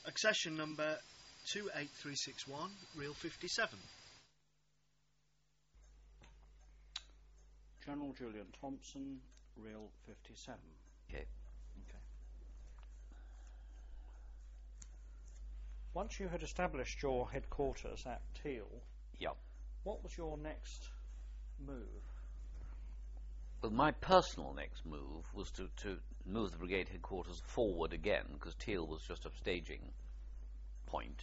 Accession number 28361, reel 57. General Julian Thompson, reel 57. Okay. Once you had established your headquarters at Teal, Yep. what was your next move? Well, my personal next move was to move the brigade headquarters forward again, because Teal was just a staging point.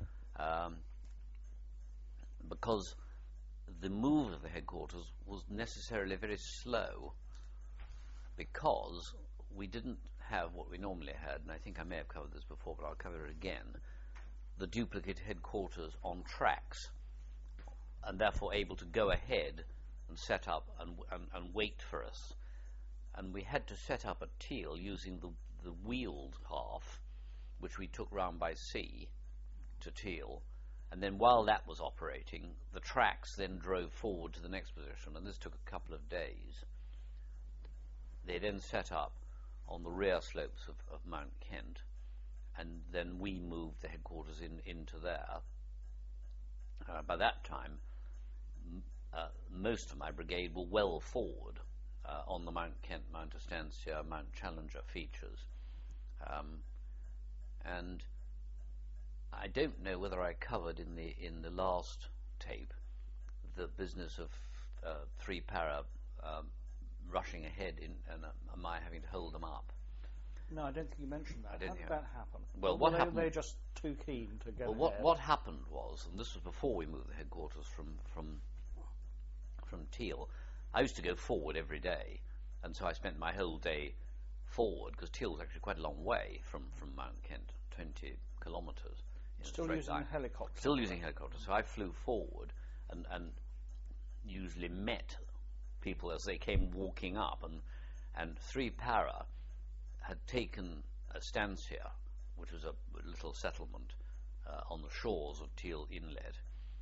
Because the move of the headquarters was necessarily very slow, because we didn't have what we normally had, and I think I may have covered this before, but I'll cover it again, the duplicate headquarters on tracks, and therefore able to go ahead and set up and wait for us. And we had to set up at Teal using the wheeled half, which we took round by sea to Teal. And then while that was operating, the tracks then drove forward to the next position, and this took a couple of days. They then set up on the rear slopes of Mount Kent, and then we moved the headquarters into there. By that time, most of my brigade were well forward on the Mount Kent, Mount Estancia, Mount Challenger features. And I don't know whether I covered in the last tape the business of three para rushing ahead and my having to hold them up. No, I don't think you mentioned that. How did that happen? Well, what happened? They were just too keen to get ahead. What happened was, and this was before we moved the headquarters from Teal, I used to go forward every day, and so I spent my whole day forward, because Teal was actually quite a long way from Mount Kent, 20 kilometres. Still using a helicopter? Still using helicopters. So I flew forward and usually met people as they came walking up, and three para had taken Estancia, which was a little settlement on the shores of Teal Inlet.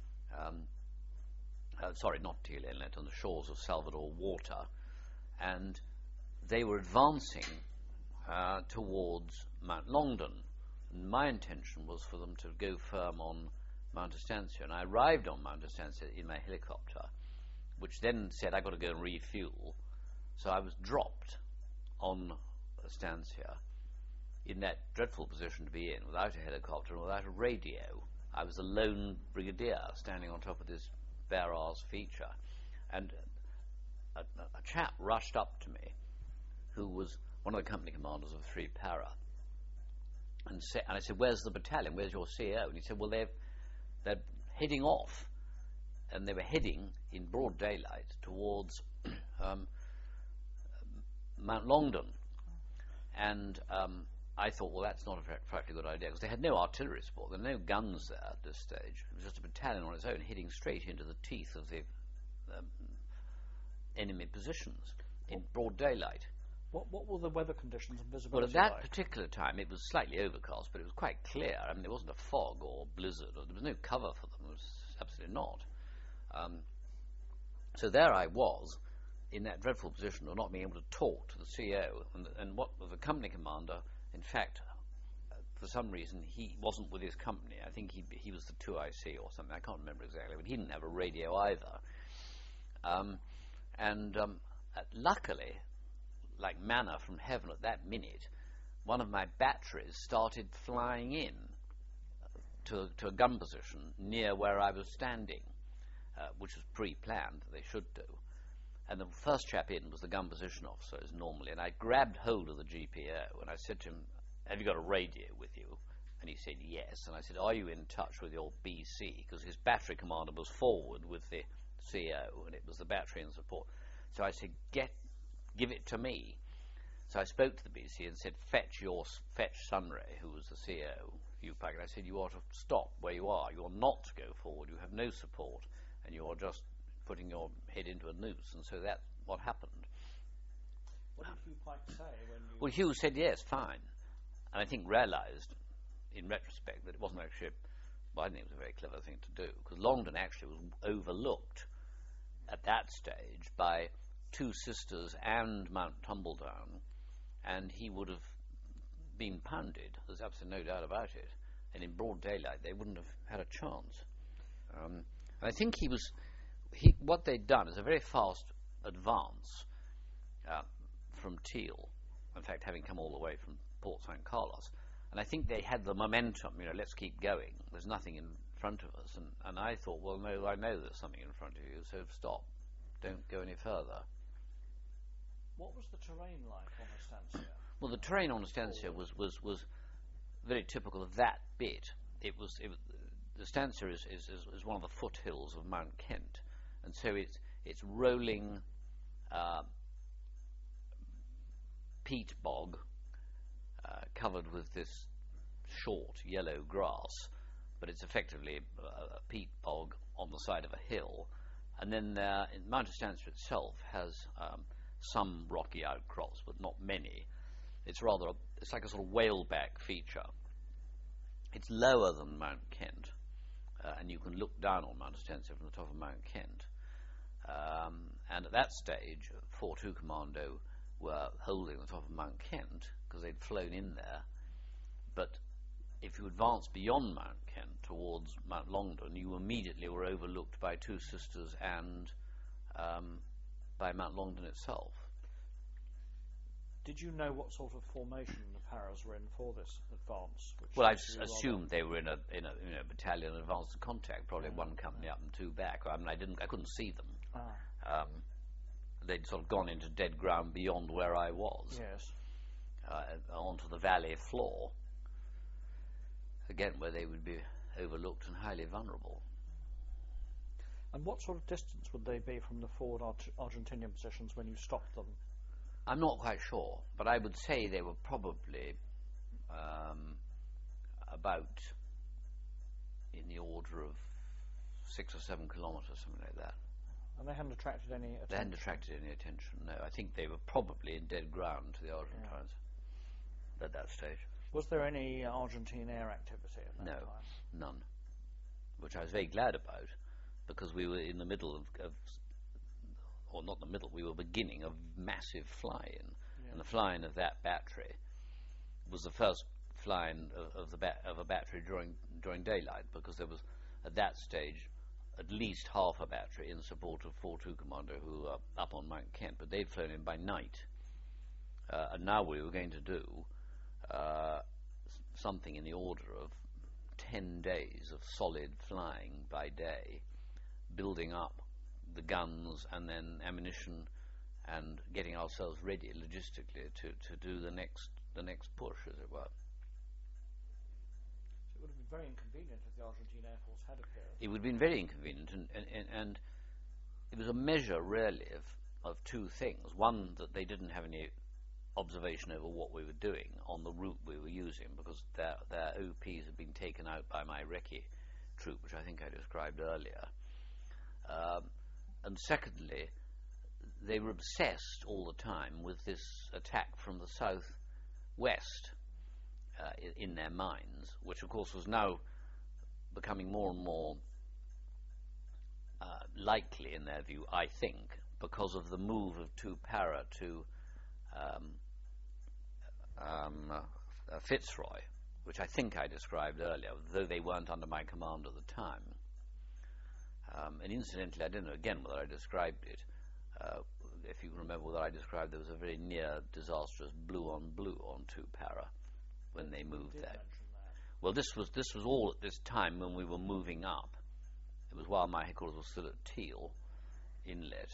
Sorry, not Teal Inlet, on the shores of Salvador Water, and they were advancing towards Mount Longdon. And my intention was for them to go firm on Mount Estancia, and I arrived on Mount Estancia in my helicopter, which then said I've got to go and refuel. So I was dropped on Estancia in that dreadful position to be in, without a helicopter and without a radio. I was a lone brigadier standing on top of this bare-arse feature, and a chap rushed up to me who was one of the company commanders of three para, and I said, "Where's the battalion? Where's your CO?" And he said, "Well, they're heading off," and they were heading in broad daylight towards Mount Longdon. And I thought, well, that's not a practically good idea, because they had no artillery support. There were no guns there at this stage. It was just a battalion on its own, heading straight into the teeth of the enemy positions in broad daylight. What were the weather conditions and visibility Well, at that like? particular time, it was slightly overcast, but it was quite clear. I mean, there wasn't a fog or blizzard, or there was no cover for them. There was absolutely not. So there I was, in that dreadful position of not being able to talk to the CO, and what was the company commander, in fact, for some reason, he wasn't with his company. I think he was the 2IC or something. I can't remember exactly, but he didn't have a radio either. Luckily, like manna from heaven at that minute, one of my batteries started flying in to a gun position near where I was standing, which was pre-planned, they should do. And the first chap in was the gun position officer, as normally, and I grabbed hold of the GPO, and I said to him, "Have you got a radio with you?" And he said, "Yes." And I said, "Are you in touch with your BC?" Because his battery commander was forward with the CO, and it was the battery and support. So I said, "Give it to me." So I spoke to the BC and said, fetch Sunray, who was the CO, UPAC, and I said, "You ought to stop where you are. You are not to go forward. You have no support, and you are just putting your head into a noose." And so that's what happened. What did Hugh Pike say when you... Well, Hugh said, "Yes, fine." And I think realised, in retrospect, that it wasn't actually, well, I think it was a very clever thing to do, because Longdon actually was overlooked at that stage by Two Sisters and Mount Tumbledown, and he would have been pounded. There's absolutely no doubt about it. and in broad daylight they wouldn't have had a chance. And I think what they'd done is a very fast advance from Teal, in fact having come all the way from Port St. Carlos, and I think they had the momentum, let's keep going, there's nothing in front of us, and I thought, well, no, I know there's something in front of you, so stop, don't go any further. What was the terrain like on Estancia? Well, the terrain on Estancia was very typical of that bit. The Estancia is one of the foothills of Mount Kent, and so it's rolling peat bog covered with this short yellow grass, but it's effectively a peat bog on the side of a hill. And then Mount Estancia itself has some rocky outcrops, but not many. It's like a sort of whaleback feature. It's lower than Mount Kent, and you can look down on Mount Estancia from the top of Mount Kent. And at that stage, Fort Commando were holding the top of Mount Kent because they'd flown in there. But if you advance beyond Mount Kent towards Mount Longdon, you immediately were overlooked by Two Sisters and by Mount Longdon itself. Did you know what sort of formation the Paras were in for this advance? Well, I assumed they were in a battalion advance to contact, probably one company up and two back. I mean, I couldn't see them. They'd sort of gone into dead ground beyond where I was. Yes. Onto the valley floor, again where they would be overlooked and highly vulnerable. And what sort of distance would they be from the forward Argentinian positions when you stopped them? I'm not quite sure, but I would say they were probably about in the order of 6 or 7 kilometres, something like that. And they hadn't attracted any attention? They hadn't attracted any attention, no. I think they were probably in dead ground to the Argentines at that stage. Was there any Argentine air activity at that time? No, none. Which I was very glad about, because we were in the middle of or not the middle, we were beginning a massive fly-in. And the fly-in of that battery was the first fly-in of a battery during daylight, because there was, at that stage, at least half a battery in support of Fort Commando, who were up on Mount Kent, but they'd flown in by night. And now we were going to do something in the order of 10 days of solid flying by day, building up the guns and then ammunition and getting ourselves ready logistically to do the next push, as it were. So it would have been very inconvenient if the Argentine Air Force had appeared. It would have been very inconvenient, and it was a measure really of two things. One, that they didn't have any observation over what we were doing on the route we were using, because their OPs had been taken out by my recce troop, which I think I described earlier. And secondly, they were obsessed all the time with this attack from the southwest in their minds, which of course was now becoming more and more likely in their view, I think, because of the move of two Para to Fitzroy, which I think I described earlier, though they weren't under my command at the time. And incidentally, I don't know again whether I described it. If you remember whether I described, there was a very near disastrous blue on two Para when they moved there. Well, this was all at this time when we were moving up. It was while my headquarters was still at Teal Inlet.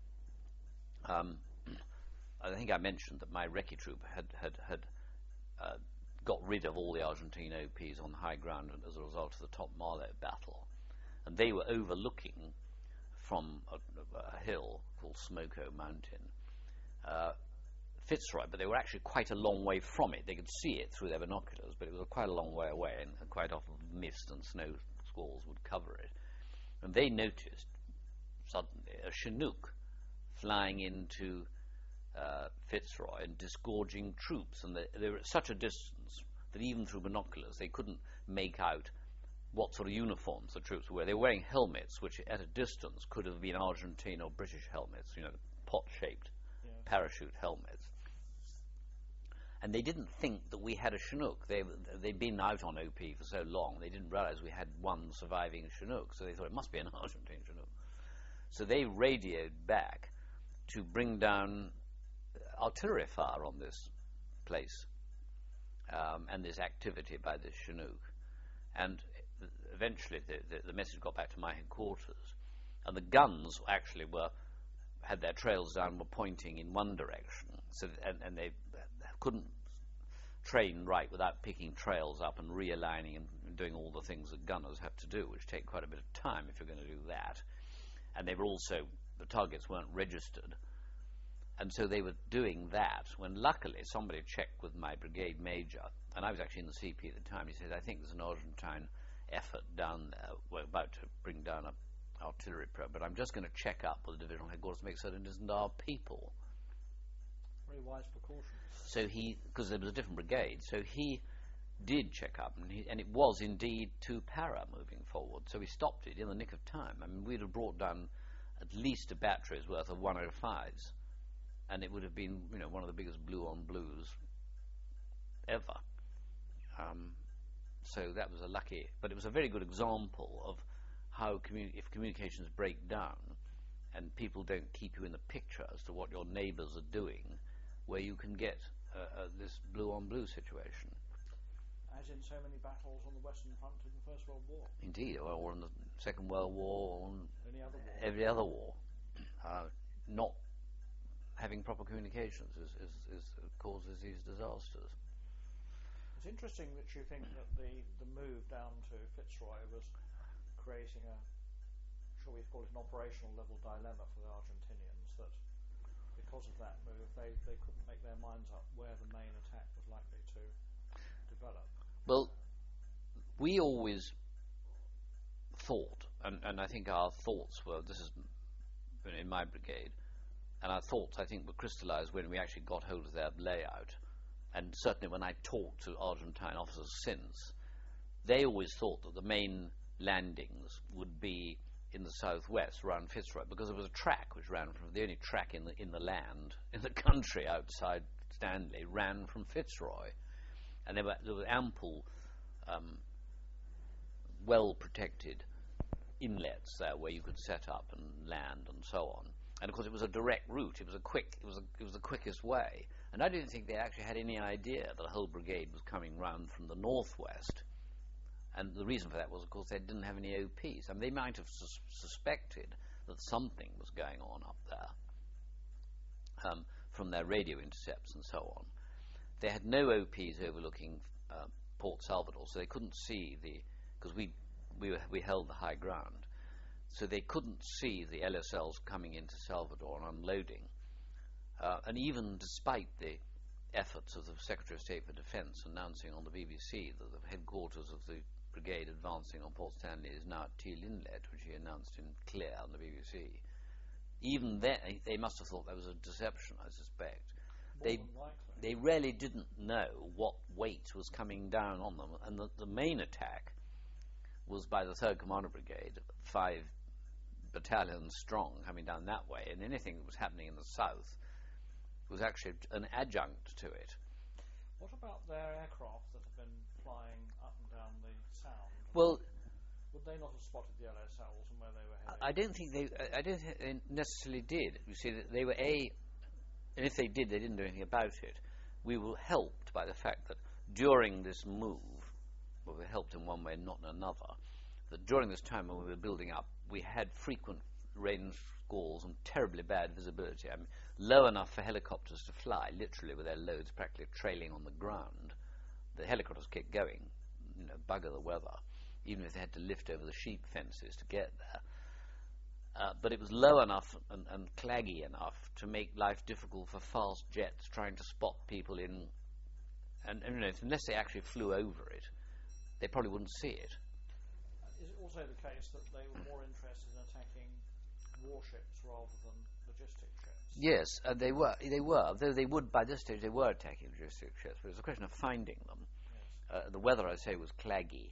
I think I mentioned that my recce troop had got rid of all the Argentine OPs on high ground as a result of the Top Marlow battle. And they were overlooking from a hill called Smoko Mountain Fitzroy, but they were actually quite a long way from it. They could see it through their binoculars, but it was quite a long way away, and quite often mist and snow squalls would cover it. And they noticed suddenly a Chinook flying into Fitzroy and disgorging troops, and they were at such a distance that even through binoculars they couldn't make out what sort of uniforms the troops were. They were wearing helmets which at a distance could have been Argentine or British helmets, pot-shaped parachute helmets. And they didn't think that we had a Chinook. They'd been out on OP for so long, they didn't realize we had one surviving Chinook, so they thought it must be an Argentine Chinook. So they radioed back to bring down artillery fire on this place and this activity by this Chinook. And eventually the message got back to my headquarters, and the guns actually had their trails down, were pointing in one direction, so and they couldn't train right without picking trails up and realigning and doing all the things that gunners have to do, which take quite a bit of time if you're going to do that. And they were also, the targets weren't registered, and so they were doing that when luckily somebody checked with my brigade major, and I was actually in the CP at the time. He said, I think there's an Argentine effort down there. We're about to bring down an artillery probe, but I'm just going to check up with the divisional headquarters to make certain it isn't our people. Very wise precaution. So because there was a different brigade, so he did check up, and it was indeed 2 para moving forward. So we stopped it in the nick of time. I mean, we'd have brought down at least a battery's worth of 105s, and it would have been, one of the biggest blue-on-blues ever. So that was but it was a very good example of how if communications break down and people don't keep you in the picture as to what your neighbours are doing, where you can get this blue-on-blue situation. As in so many battles on the Western Front in the First World War. Indeed, or in the Second World War, or Any other war. war. Not having proper communications causes these disasters. It's interesting that you think that the move down to Fitzroy was creating shall we call it, an operational level dilemma for the Argentinians, that because of that move they couldn't make their minds up where the main attack was likely to develop. Well, we always thought, and I think our thoughts were, this is in my brigade, and our thoughts, I think, were crystallized when we actually got hold of their layout. And certainly when I talked to Argentine officers since, they always thought that the main landings would be in the southwest around Fitzroy, because there was a track which ran from the only track in the land in the country outside Stanley ran from Fitzroy, and there were ample well protected inlets there where you could set up and land and so on. And of course it was a direct route. It was the quickest way. And I didn't think they actually had any idea that a whole brigade was coming round from the northwest. And the reason for that was, of course, they didn't have any OPs. I mean, they might have suspected that something was going on up there from their radio intercepts and so on. They had no OPs overlooking Port Salvador, so they couldn't see because we held the high ground, so they couldn't see the LSLs coming into Salvador and unloading. And even despite the efforts of the Secretary of State for Defence announcing on the BBC that the headquarters of the brigade advancing on Port Stanley is now at Teal Inlet, which he announced in clear on the BBC, even then they must have thought that was a deception, I suspect. They really didn't know what weight was coming down on them, and the main attack was by the 3rd Commander Brigade, 5 battalions strong, coming down that way, and anything that was happening in the south was actually an adjunct to it. What about their aircraft that have been flying up and down the Sound? Well, would they not have spotted the LSLs and where they were heading? I don't think they necessarily did. You see, that they were and if they did, they didn't do anything about it. We were helped by the fact that during this move, well, we were helped in one way and not in another, that during this time when we were building up, we had frequent rain squalls and terribly bad visibility. I mean, low enough for helicopters to fly, literally with their loads practically trailing on the ground. The helicopters kept going, bugger the weather, even if they had to lift over the sheep fences to get there. But it was low enough and claggy enough to make life difficult for fast jets trying to spot people in, and unless they actually flew over it, they probably wouldn't see it. Is it also the case that they were more interested in attacking warships rather than logistic ships? Yes, they were. Though they would, by this stage, they were attacking logistic ships. But it was a question of finding them. Yes. The weather, I say, was claggy.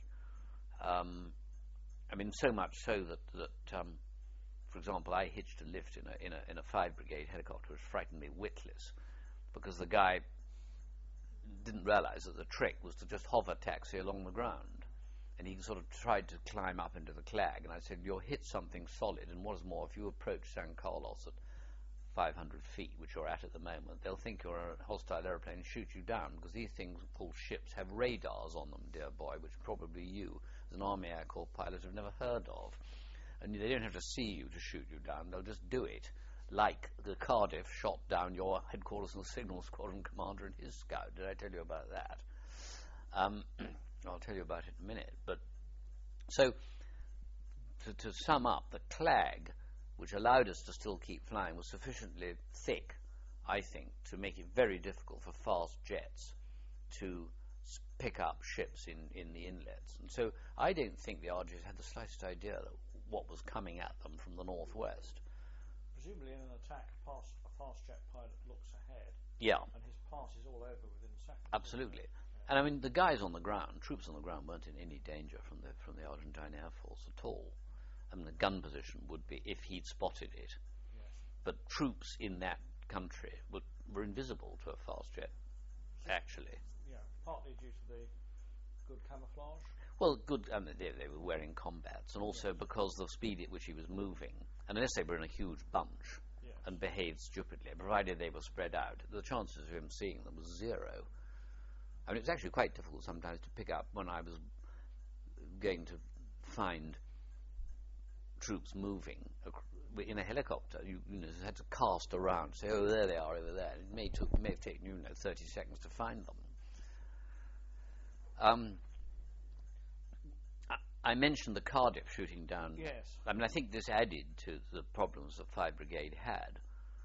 I mean, so much so that for example, I hitched a lift in a 5 Brigade helicopter, which frightened me witless, because the guy didn't realise that the trick was to just hover taxi along the ground. And he sort of tried to climb up into the Clag, and I said, you'll hit something solid, and what is more, if you approach San Carlos at 500 feet, which you're at the moment, they'll think you're a hostile aeroplane and shoot you down, because these things called ships have radars on them, dear boy, which probably you, as an Army Air Corps pilot, have never heard of. And they don't have to see you to shoot you down, they'll just do it, like the Cardiff shot down your headquarters and signal squadron commander and his scout. Did I tell you about that? I'll tell you about it in a minute. But so, to sum up, the Clag, which allowed us to still keep flying, was sufficiently thick, I think, to make it very difficult for fast jets to pick up ships in the inlets. And so I don't think the RGs had the slightest idea that what was coming at them from the northwest. Presumably in an attack, a fast jet pilot looks ahead. Yeah. And his pass is all over within seconds. Absolutely. And I mean, the guys on the ground, troops on the ground, weren't in any danger from the Argentine Air Force at all. I mean, the gun position would be if he'd spotted it. Yes. But troops in that country were invisible to a fast jet, actually. Yeah, partly due to the good camouflage. Well, good. They were wearing combats, and also because the speed at which he was moving, and unless they were in a huge bunch and behaved stupidly, provided they were spread out, the chances of him seeing them was zero. I mean, it was actually quite difficult sometimes to pick up when I was going to find troops moving in a helicopter. You had to cast around, say, oh, there they are over there. It may have taken you 30 seconds to find them. I mentioned the Cardiff shooting down. Yes. I mean, I think this added to the problems that 5 Brigade had.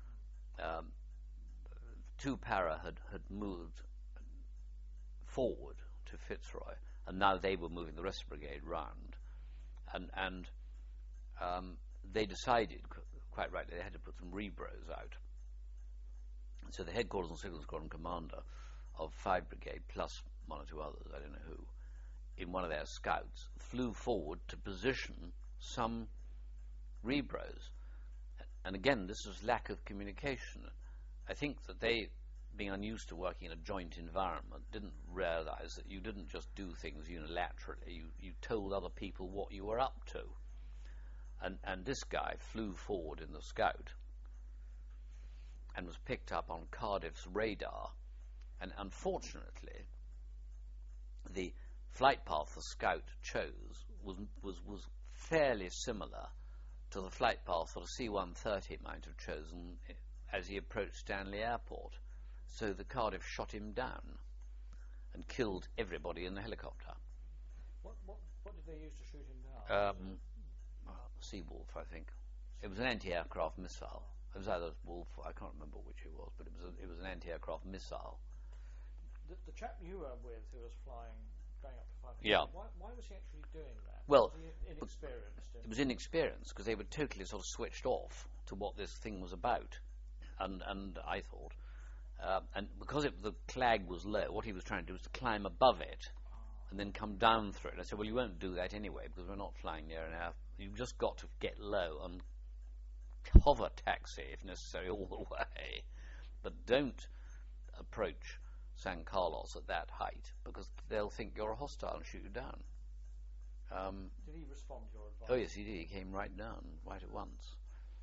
2 Para had moved forward to Fitzroy, and now they were moving the rest of the brigade round, and they decided, quite rightly, they had to put some rebros out. So the headquarters and signal squadron commander of 5 Brigade, plus 1 or 2 others, I don't know who, in one of their scouts, flew forward to position some rebros. And again, this was lack of communication. I think that they, being unused to working in a joint environment, didn't realize that you didn't just do things unilaterally. You told other people what you were up to. And this guy flew forward in the scout and was picked up on Cardiff's radar. And unfortunately, the flight path the scout chose was fairly similar to the flight path that a C-130 might have chosen as he approached Stanley Airport. So the Cardiff shot him down and killed everybody in the helicopter. What did they use to shoot him down? Seawolf, I think. It was an anti-aircraft missile. It was either Wolf, I can't remember which it was, but it was an anti-aircraft missile. The chap you were with who was flying, going up to 500, yeah. Why was he actually doing that? Well, was he inexperienced? It was inexperienced because they were totally sort of switched off to what this thing was about, and I thought, and because the Clag was low, what he was trying to do was to climb above it and then come down through it. And I said, well, you won't do that anyway because we're not flying near an air. You've just got to get low and hover taxi if necessary all the way, but don't approach San Carlos at that height because they'll think you're a hostile and shoot you down. Did he respond to your advice? Oh yes, he did. He came right down, right at once.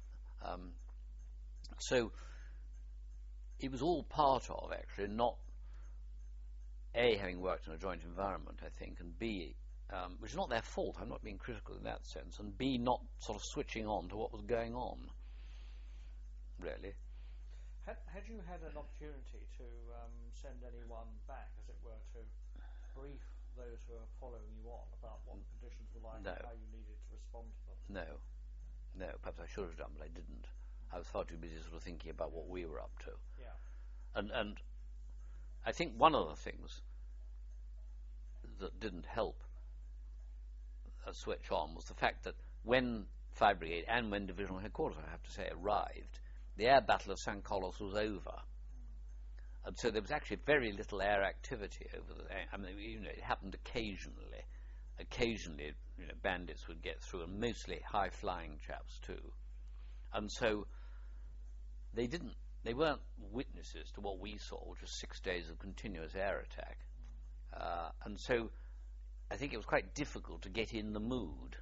So it was all part of, actually, not A, having worked in a joint environment, I think, and B, which is not their fault, I'm not being critical in that sense, and B, not sort of switching on to what was going on, really. Had you had an opportunity to send anyone back, as it were, to brief those who are following you on about what the conditions were like No. and how you needed to respond to them? No, perhaps I should have done, but I didn't. I was far too busy sort of thinking about what we were up to. Yeah. And I think one of the things that didn't help switch on was the fact that when 5 Brigade and when Divisional Headquarters, I have to say, arrived, the air battle of San Carlos was over. And so there was actually very little air activity over there. I mean, it happened occasionally. Occasionally, bandits would get through, and mostly high-flying chaps too. And so they didn't they weren't witnesses to what we saw, which was 6 days of continuous air attack. And so I think it was quite difficult to get in the mood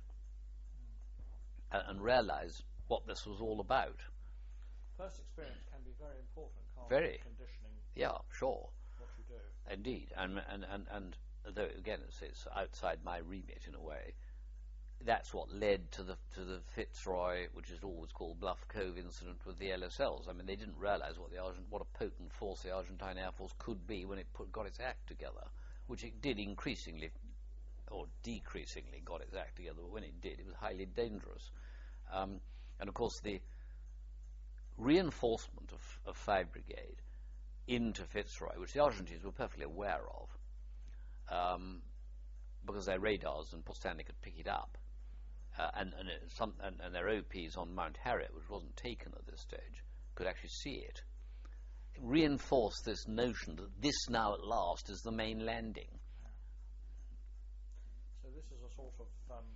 and realize what this was all about. First experience can be very important, can't it? Very. Conditioning Yeah, sure. what you do. Indeed. And though, again, it's outside my remit in a way, that's what led to the Fitzroy, which is always called Bluff Cove incident with the LSLs. I mean, they didn't realize what a potent force the Argentine Air Force could be when it got its act together, which it did increasingly or decreasingly got its act together, but when it did, it was highly dangerous. And of course, the reinforcement of 5 Brigade into Fitzroy, which the Argentines were perfectly aware of, because their radars and Postani could pick it up, and their OPs on Mount Harriet, which wasn't taken at this stage, could actually see it. It reinforced this notion that this now at last is the main landing. So this is a sort of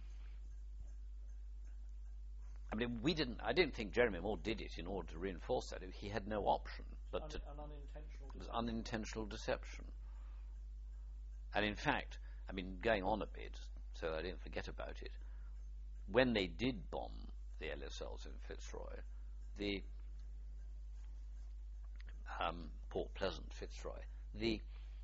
I mean, I don't think Jeremy Moore did it in order to reinforce that. He had no option but an unintentional it was deception. unintentional deception. And in fact, I mean, going on a bit, so I didn't forget about it, when they did bomb the LSLs in Fitzroy, the Port Pleasant, Fitzroy, the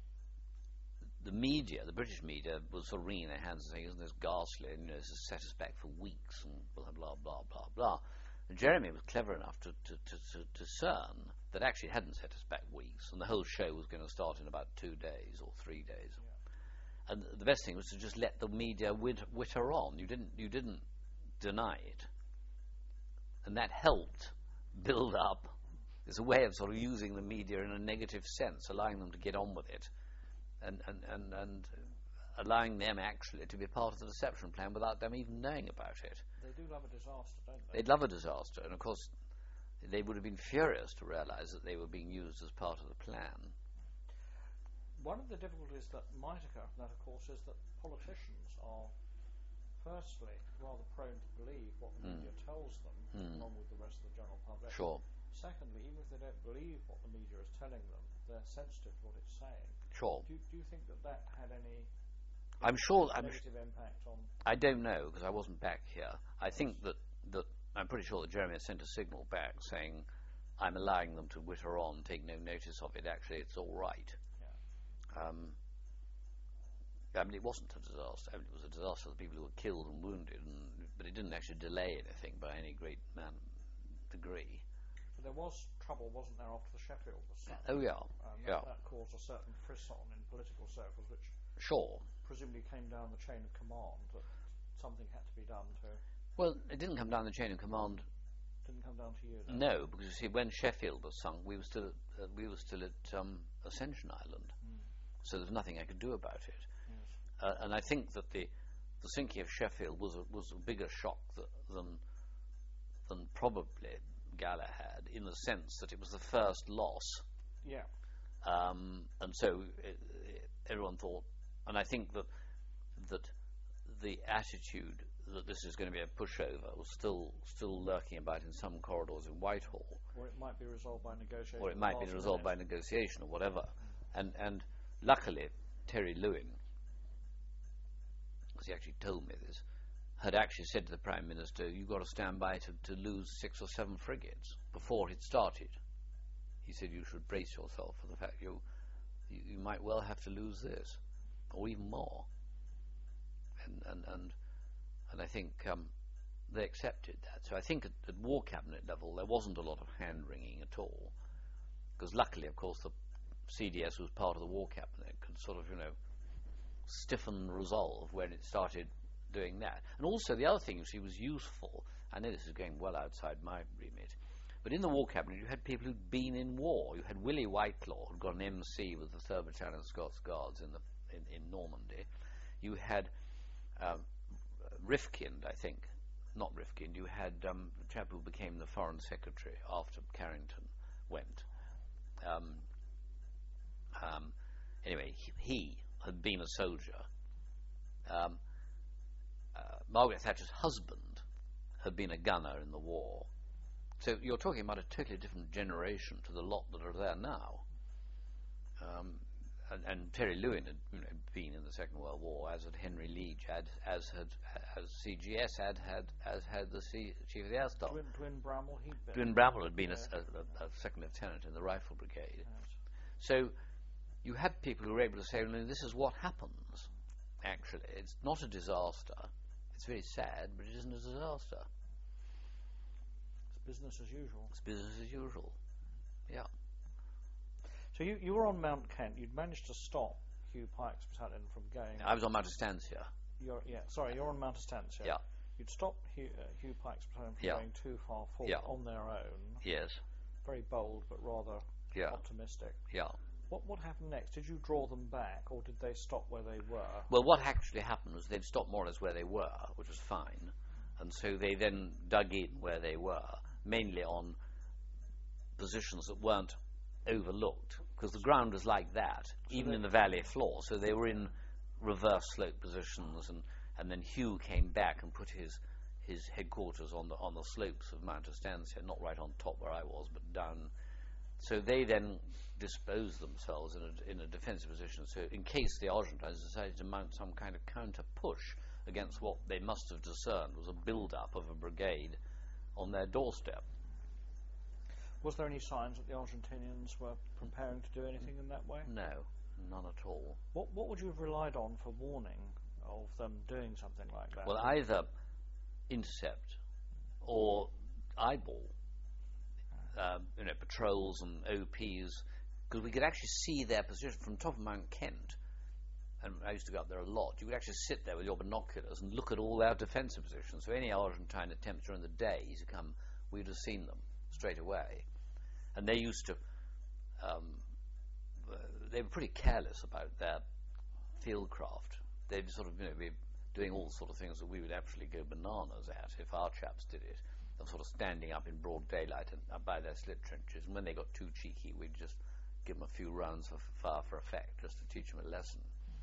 media, the British media, was sort of wringing their hands and saying, isn't this ghastly, and this has set us back for weeks, and blah, blah, blah, blah, blah. And Jeremy was clever enough to discern that actually it hadn't set us back weeks, and the whole show was going to start in about 2 days or 3 days. Yeah. And the best thing was to just let the media witter on. You didn't deny it, and that helped build up. It's a way of sort of using the media in a negative sense, allowing them to get on with it, and allowing them actually to be part of the deception plan without them even knowing about it. They do love a disaster, don't they? They'd love a disaster, and of course they would have been furious to realize that they were being used as part of the plan. One of the difficulties that might occur from that, of course, is that politicians are, firstly, rather prone to believe what the media tells them, along with the rest of the general public. Sure. Secondly, even if they don't believe what the media is telling them, they're sensitive to what it's saying. Sure. Do you think that had any I'm sure. negative impact on... I don't know, because I wasn't back here. I think that I'm pretty sure that Jeremy has sent a signal back saying, I'm allowing them to witter on, take no notice of it. Actually, it's all right. Yeah. I mean, it wasn't a disaster. I mean, it was a disaster for the people who were killed and wounded, but it didn't actually delay anything by any great degree. But there was trouble, wasn't there, after the Sheffield was sunk? Oh, yeah. That caused a certain frisson in political circles, which Sure. presumably came down the chain of command, that something had to be done to... Well, it didn't come down the chain of command. Didn't come down to you, then? No, because you see, when Sheffield was sunk, we were still at Ascension Island, so there's nothing I could do about it. Yes. And I think that the sinking of Sheffield was a bigger shock than probably Galahad, in the sense that it was the first loss. Yeah. And so everyone thought, and I think that the attitude that this is going to be a pushover was still lurking about in some corridors in Whitehall. Or it might be resolved by negotiation. Or it might be resolved by negotiation or whatever. And luckily, Terry Lewin, because he actually told me this, had actually said to the Prime Minister, you've got to stand by to lose 6 or 7 frigates before it started. He said you should brace yourself for the fact you might well have to lose this, or even more. And I think they accepted that. So I think at War Cabinet level there wasn't a lot of hand-wringing at all, because luckily, of course, the CDS was part of the War Cabinet, could sort of, stiffen resolve when it started doing that. And also the other thing, you see, was useful. I know this is going well outside my remit, but in the War Cabinet you had people who'd been in war. You had Willie Whitelaw, who'd got an MC with the 3rd Battalion Scots Guards in Normandy. You had Rifkind, I think. Not Rifkind. You had the chap who became the Foreign Secretary after Carrington went. Anyway, he had been a soldier. Margaret Thatcher's husband had been a gunner in the war, So you're talking about a totally different generation to the lot that are there now. And Terry Lewin had been in the Second World War, as had Henry Leach, as CGS had the Chief of the Air Staff. Dwin Bramwell, Dwin Bramwell had been a second lieutenant in the Rifle Brigade. Yes. So you had people who were able to say, well, this is what happens. Actually, it's not a disaster. It's very sad, but it isn't a disaster. It's business as usual. It's business as usual. Yeah. So you were on Mount Kent. You'd managed to stop Hugh Pike's battalion from going. I was on Mount Estancia. You're on Mount Estancia. Yeah. You'd stopped Hugh Pike's battalion from going too far forward on their own. Yes. Very bold, but rather optimistic. Yeah. What happened next? Did you draw them back, or did they stop where they were? Well, what actually happened was they'd stopped more or less where they were, which was fine, and so they then dug in where they were, mainly on positions that weren't overlooked, because the ground was like that, so even in the valley floor. So they were in reverse slope positions, and then Hugh came back and put his headquarters on the slopes of Mount Estancia, not right on top where I was, but down. So they then disposed themselves in a defensive position. So in case the Argentines decided to mount some kind of counter push against what they must have discerned was a build-up of a brigade on their doorstep. Was there any signs that the Argentinians were preparing to do anything in that way? No, none at all. What would you have relied on for warning of them doing something like that? Well, either intercept or eyeball, patrols and OPs, because we could actually see their position from top of Mount Kent. And I used to go up there a lot. You could actually sit there with your binoculars and look at all their defensive positions. So any Argentine attempts during the day to come, we'd have seen them straight away. And they used to, they were pretty careless about their field craft. They'd sort of, be doing all sort of things that we would actually go bananas at if our chaps did it. Of sort of standing up in broad daylight and by their slit trenches. And when they got too cheeky, we'd just give them a few rounds of fire for effect, just to teach them a lesson.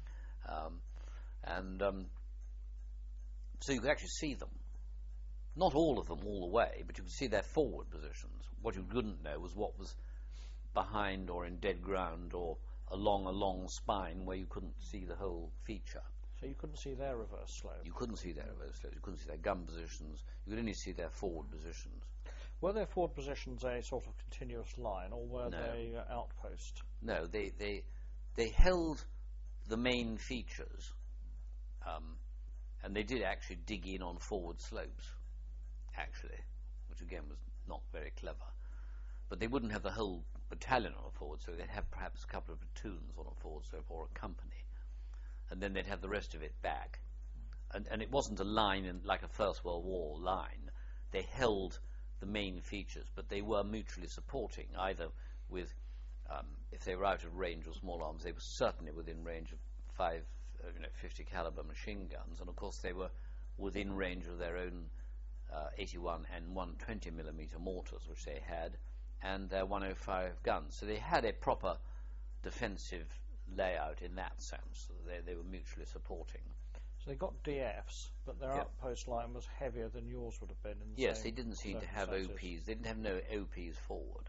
So you could actually see them. Not all of them all the way, but you could see their forward positions. What you couldn't know was what was behind or in dead ground or along a long spine where you couldn't see the whole feature. So you couldn't see their reverse slope? You couldn't see their reverse slope. You couldn't see their gun positions. You could only see their forward positions. Were their forward positions a sort of continuous line, or were they outpost? No, they held the main features, and they did actually dig in on forward slopes, actually, which again was not very clever. But they wouldn't have the whole battalion on a forward slope. They'd have perhaps a couple of platoons on a forward slope or a company, and then they'd have the rest of it back. And it wasn't a line like a First World War line. They held the main features, but they were mutually supporting, either with, if they were out of range of small arms, they were certainly within range of 50 caliber machine guns, and of course they were within range of their own 81 and 120 millimeter mortars, which they had, and their 105 guns. So they had a proper defensive layout in that sense. So they were mutually supporting. So they got DFs, but their outpost line was heavier than yours would have been. In the yes, they didn't seem to have OPs. They didn't have no OPs forward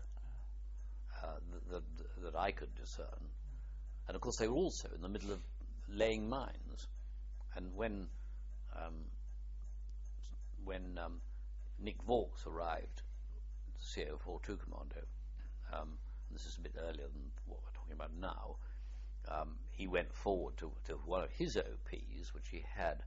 that I could discern. And of course they were also in the middle of laying mines. And when Nick Vaux arrived, CO42 Commando, this is a bit earlier than what we're talking about now, he went forward to one of his OPs, which he had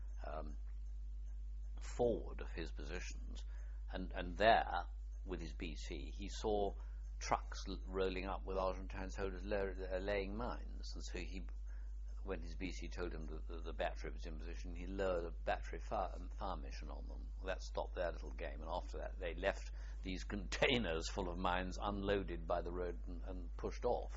forward of his positions, and there, with his BC, he saw trucks rolling up with Argentine soldiers laying mines, and so when his BC told him that the battery was in position, he lowered a battery fire mission on them. Well, that stopped their little game, and after that they left these containers full of mines unloaded by the road and pushed off.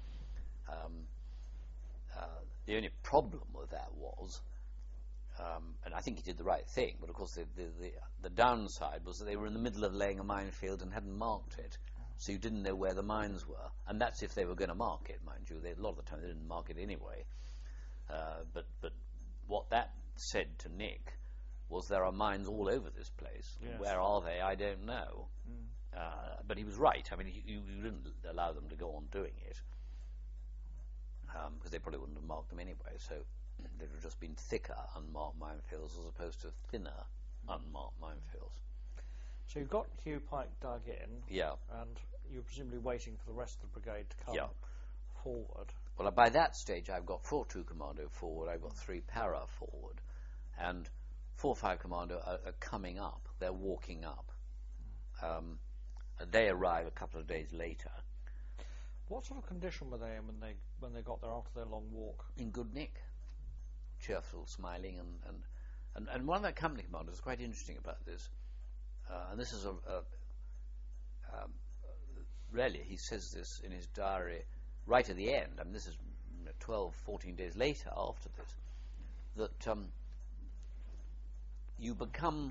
The only problem with that was, and I think he did the right thing, but of course the downside was that they were in the middle of laying a minefield and hadn't marked it, so you didn't know where the mines were, and that's if they were going to mark it, mind you. A lot of the time they didn't mark it anyway. But what that said to Nick was there are mines all over this place. Yes. Where are they? I don't know. But he was right. I mean, you didn't allow them to go on doing it, because they probably wouldn't have marked them anyway. So they would have just been thicker unmarked minefields as opposed to thinner unmarked minefields. So you've got Hugh Pike dug in, Yeah. and you're presumably waiting for the rest of the brigade to come forward. Well, by that stage, I've got 4-2 Commando forward, I've got 3 para forward, and 4-5 Commando are coming up. They're walking up. They arrive a couple of days later. What sort of condition were they in when they got there after their long walk? In good nick, cheerful, smiling, and one of their company commanders is quite interesting about this. And this is really, he says this in his diary right at the end. I mean, this is 12, 14 days later after this, that you become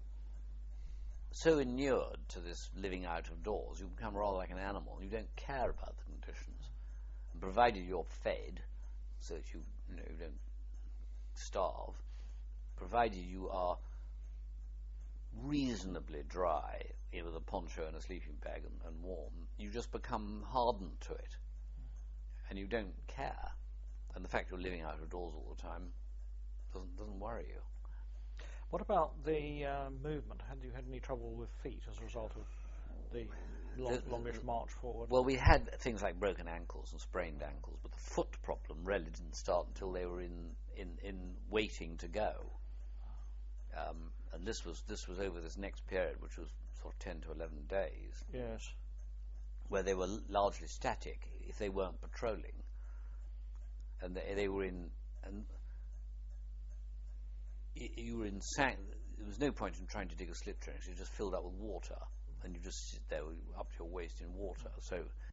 so inured to this living out of doors, you become rather like an animal. You don't care about the conditions, and provided you're fed, so that you don't starve, provided you are reasonably dry, with a poncho and a sleeping bag and warm, you just become hardened to it, and you don't care. And the fact you're living out of doors all the time doesn't worry you. What about the movement? Had you had any trouble with feet as a result of the longish march forward? Well, we had things like broken ankles and sprained ankles, but the foot problem really didn't start until they were in waiting to go. And this was over this next period, which was sort of 10 to 11 days. Yes. Where they were largely static if they weren't patrolling, and they were in, and you were in there was no point in trying to dig a slip trench. You just filled up with water, and you just sit there up to your waist in water. So